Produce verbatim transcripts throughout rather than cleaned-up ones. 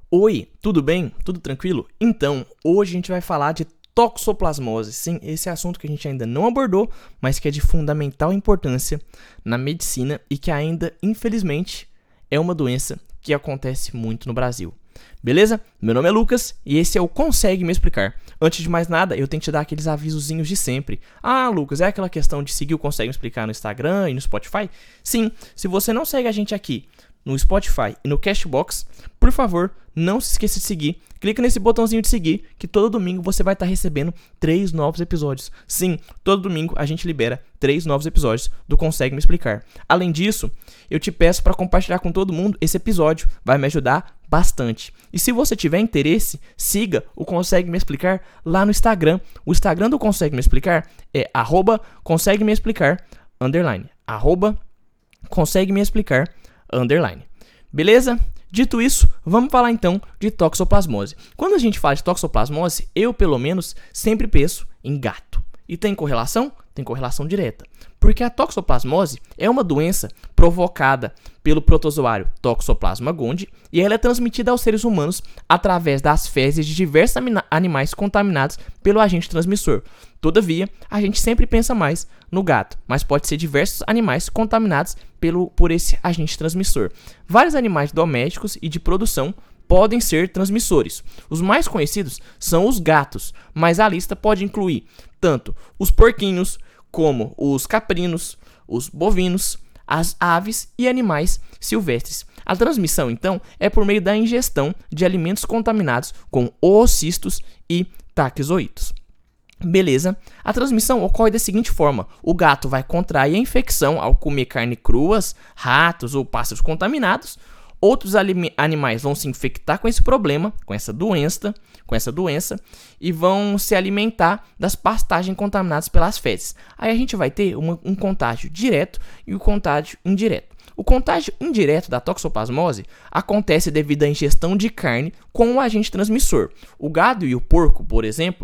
Oi, tudo bem? Tudo tranquilo? Então, hoje a gente vai falar de toxoplasmose. Sim, esse é assunto que a gente ainda não abordou, mas que é de fundamental importância na medicina e que ainda, infelizmente, é uma doença que acontece muito no Brasil. Beleza? Meu nome é Lucas e esse é o Consegue Me Explicar. Antes de mais nada, eu tenho que te dar aqueles avisozinhos de sempre. Ah, Lucas, é aquela questão de seguir o Consegue Me Explicar no Instagram e no Spotify? Sim, se você não segue a gente aqui no Spotify e no Castbox, por favor, não se esqueça de seguir. Clica nesse botãozinho de seguir, que todo domingo você vai estar recebendo três novos episódios. Sim, todo domingo a gente libera três novos episódios do Consegue Me Explicar. Além disso, eu te peço para compartilhar com todo mundo esse episódio, vai me ajudar bastante. E se você tiver interesse, siga o Consegue Me Explicar lá no Instagram. O Instagram do Consegue Me Explicar é arroba consegue me explicar, underline, arroba consegue me explicar, underline. Beleza? Dito isso, vamos falar então de toxoplasmose. Quando a gente fala de toxoplasmose, eu pelo menos sempre penso em gato. E tem correlação? Tem correlação direta. Porque a toxoplasmose é uma doença provocada pelo protozoário Toxoplasma gondii e ela é transmitida aos seres humanos através das fezes de diversos animais contaminados pelo agente transmissor. Todavia, a gente sempre pensa mais no gato, mas pode ser diversos animais contaminados pelo, por esse agente transmissor. Vários animais domésticos e de produção podem ser transmissores. Os mais conhecidos são os gatos, mas a lista pode incluir tanto os porquinhos, como os caprinos, os bovinos, as aves e animais silvestres. A transmissão, então, é por meio da ingestão de alimentos contaminados com oocistos e taquizoítos. Beleza? A transmissão ocorre da seguinte forma: o gato vai contrair a infecção ao comer carne cruas, ratos ou pássaros contaminados. Outros animais vão se infectar com esse problema, com essa doença, com essa doença, e vão se alimentar das pastagens contaminadas pelas fezes. Aí a gente vai ter uma, um contágio direto e um contágio indireto. O contágio indireto da toxoplasmose acontece devido à ingestão de carne com o agente transmissor. O gado e o porco, por exemplo,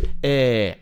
é,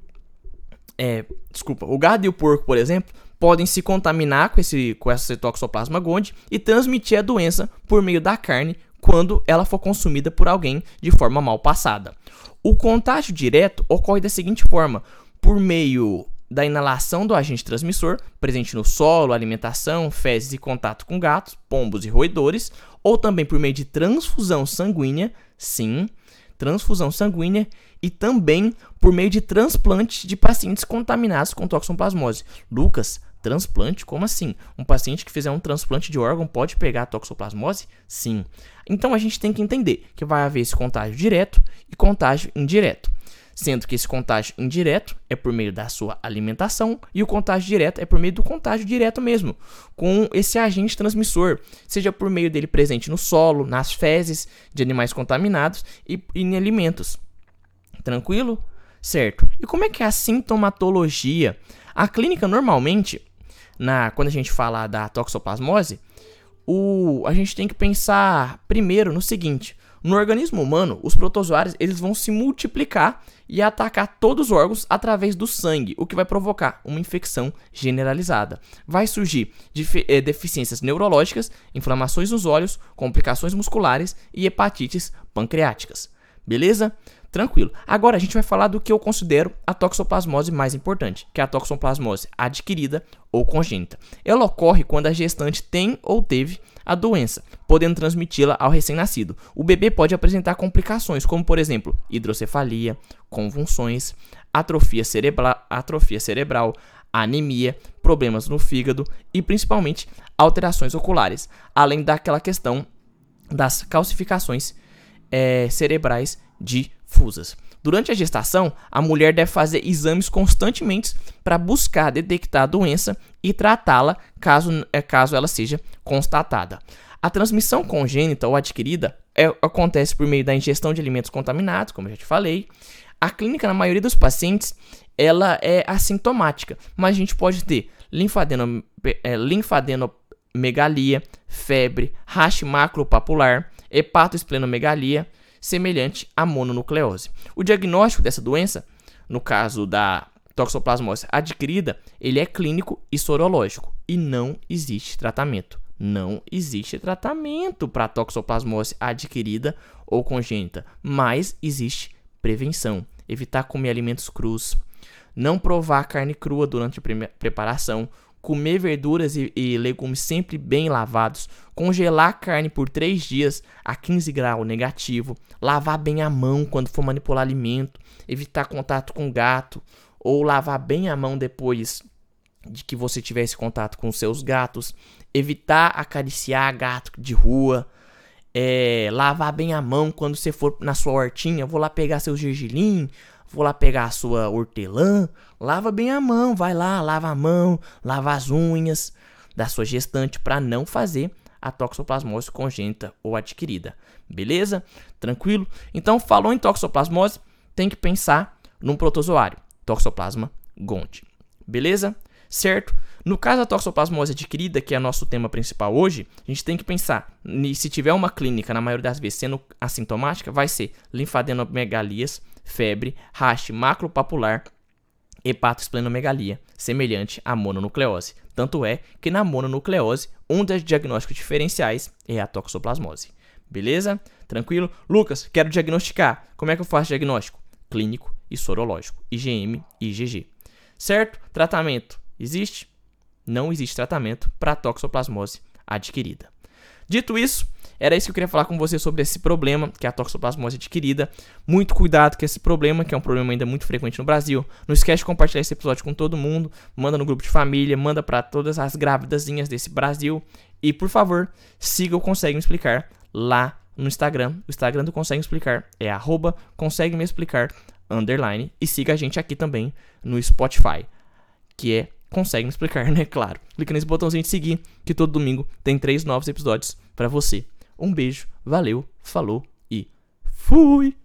é, desculpa, o gado e o porco, por exemplo, podem se contaminar com esse, com esse Toxoplasma gondii e transmitir a doença por meio da carne quando ela for consumida por alguém de forma mal passada. O contágio direto ocorre da seguinte forma: por meio da inalação do agente transmissor, presente no solo, alimentação, fezes e contato com gatos, pombos e roedores, ou também por meio de transfusão sanguínea, sim, transfusão sanguínea, e também por meio de transplante de pacientes contaminados com toxoplasmose. Lucas, transplante? Como assim? Um paciente que fizer um transplante de órgão pode pegar a toxoplasmose? Sim. Então a gente tem que entender que vai haver esse contágio direto e contágio indireto. Sendo que esse contágio indireto é por meio da sua alimentação e o contágio direto é por meio do contágio direto mesmo, com esse agente transmissor, seja por meio dele presente no solo, nas fezes de animais contaminados e, e em alimentos. Tranquilo? Certo. E como é que é a sintomatologia? A clínica normalmente, na, quando a gente fala da toxoplasmose, o, a gente tem que pensar primeiro no seguinte: no organismo humano, os protozoários eles vão se multiplicar e atacar todos os órgãos através do sangue, o que vai provocar uma infecção generalizada. Vai surgir def- eh, deficiências neurológicas, inflamações nos olhos, complicações musculares e hepatites pancreáticas. Beleza? Tranquilo. Agora a gente vai falar do que eu considero a toxoplasmose mais importante, que é a toxoplasmose adquirida ou congênita. Ela ocorre quando a gestante tem ou teve a doença, podendo transmiti-la ao recém-nascido. O bebê pode apresentar complicações, como por exemplo, hidrocefalia, convulsões, atrofia cerebral, atrofia cerebral, anemia, problemas no fígado e principalmente alterações oculares, além daquela questão das calcificações é, cerebrais difusas. Durante a gestação, a mulher deve fazer exames constantemente para buscar detectar a doença e tratá-la caso, caso ela seja constatada. A transmissão congênita ou adquirida é, acontece por meio da ingestão de alimentos contaminados, como eu já te falei. A clínica, na maioria dos pacientes, ela é assintomática, mas a gente pode ter linfadeno, é, linfadenomegalia, febre, rache maculopapular, hepatoesplenomegalia, semelhante à mononucleose. O diagnóstico dessa doença, no caso da toxoplasmose adquirida, ele é clínico e sorológico e não existe tratamento. Não existe tratamento para toxoplasmose adquirida ou congênita, mas existe prevenção. Evitar comer alimentos crus, não provar carne crua durante a preparação, comer verduras e, e legumes sempre bem lavados, congelar a carne por três dias a quinze graus negativo, lavar bem a mão quando for manipular alimento, evitar contato com gato ou lavar bem a mão depois de que você tivesse contato com seus gatos, evitar acariciar gato de rua, é, lavar bem a mão quando você for na sua hortinha, vou lá pegar seu gergelim, vou lá pegar a sua hortelã, lava bem a mão, vai lá, lava a mão, lava as unhas da sua gestante para não fazer a toxoplasmose congênita ou adquirida, beleza? Tranquilo? Então, falou em toxoplasmose, tem que pensar num protozoário, Toxoplasma gondii, beleza? Certo? No caso da toxoplasmose adquirida, que é nosso tema principal hoje, a gente tem que pensar, se tiver uma clínica, na maioria das vezes sendo assintomática, vai ser linfadenomegalias, febre, raste maculopapular, hepatoesplenomegalia, semelhante à mononucleose. Tanto é que na mononucleose, um dos diagnósticos diferenciais é a toxoplasmose. Beleza? Tranquilo? Lucas, quero diagnosticar. Como é que eu faço diagnóstico? Clínico e sorológico, I G M e I G G. Certo? Tratamento. Existe? Não existe tratamento para toxoplasmose adquirida. Dito isso, era isso que eu queria falar com você sobre esse problema, que é a toxoplasmose adquirida. Muito cuidado com esse problema, que é um problema ainda muito frequente no Brasil. Não esquece de compartilhar esse episódio com todo mundo. Manda no grupo de família, manda para todas as grávidazinhas desse Brasil. E, por favor, siga o Consegue Me Explicar lá no Instagram. O Instagram do Consegue Me Explicar é arroba consegue me explicar, underline. E siga a gente aqui também no Spotify, que é Consegue Me Explicar, né? Claro. Clica nesse botãozinho de seguir, que todo domingo tem três novos episódios para você. Um beijo, valeu, falou e fui!